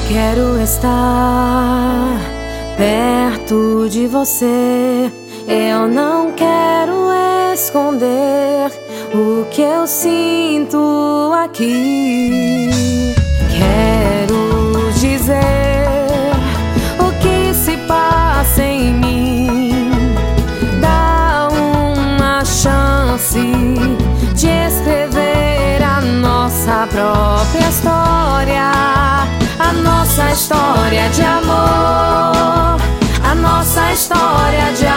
Quero estar perto de você. Eu não quero esconder o que eu sinto aqui. Quero dizer o que se passa em mim. Dá uma chance de escrever a nossa própria história. A nossa história de amor, a nossa história de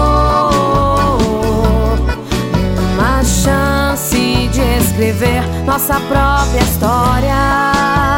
amor. Uma chance de escrever nossa própria história.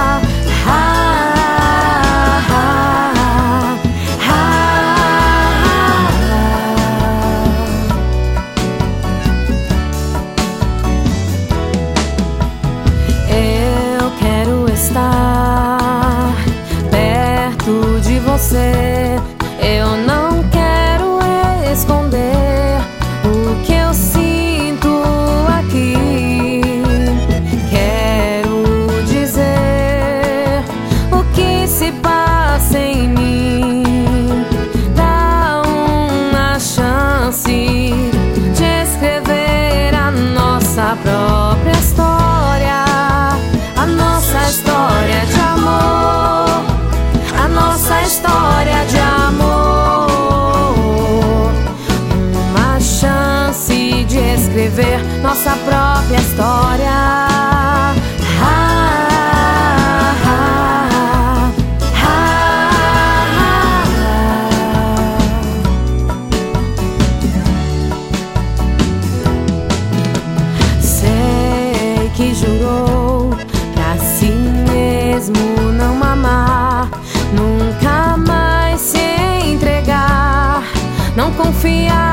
Eu quero estar perto de você. Eu não quero esconder o que eu sinto aqui. Quero dizer o que se passa em mim. Dá uma chance de escrever a nossa própria história. A nossa história de amor, a nossa história de amor. Uma chance de escrever nossa própria história. Sei que jurou pra si mesmo não amar, nunca mais se entregar, não confiar